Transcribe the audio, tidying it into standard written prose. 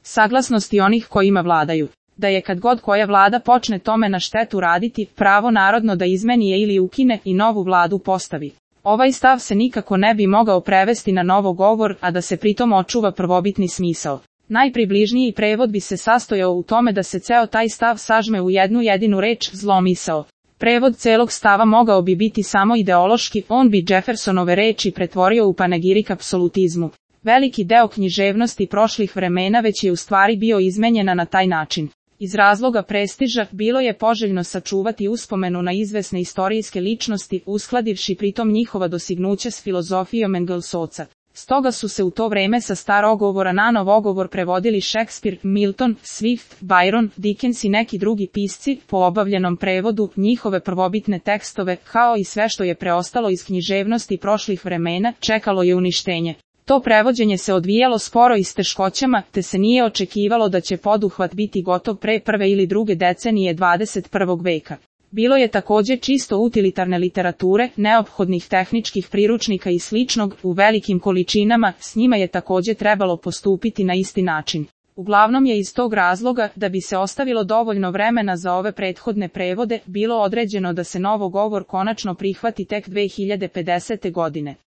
saglasnosti onih kojima vladaju. Da je kad god koja vlada počne tome na štetu raditi, pravo narodno da izmeni je ili ukine i novu vladu postavi. Ovaj stav se nikako ne bi mogao prevesti na novogovor, a da se pritom očuva prvobitni smisao. Najpribližniji prevod bi se sastojao u tome da se ceo taj stav sažme u jednu jedinu reč, zlomisao. Prevod celog stava mogao bi biti samo ideološki, on bi Jeffersonove reči pretvorio u panegirik apsolutizmu. Veliki deo književnosti prošlih vremena već je u stvari bio izmenjena na taj način. Iz razloga prestiža, bilo je poželjno sačuvati uspomenu na izvesne istorijske ličnosti, uskladivši pritom njihova dostignuća s filozofijom Engelsovca. Stoga su se u to vreme sa starogovora na novogovor prevodili Shakespeare, Milton, Swift, Byron, Dickens i neki drugi pisci, po obavljenom prevodu, njihove prvobitne tekstove, kao i sve što je preostalo iz književnosti prošlih vremena, čekalo je uništenje. To prevođenje se odvijalo sporo i s teškoćama, te se nije očekivalo da će poduhvat biti gotov pre prve ili druge decenije 21. veka. Bilo je također čisto utilitarne literature, neophodnih tehničkih priručnika i sličnog, u velikim količinama, s njima je također trebalo postupiti na isti način. Uglavnom je iz tog razloga, da bi se ostavilo dovoljno vremena za ove prethodne prevode, bilo određeno da se novogovor konačno prihvati tek 2050. godine.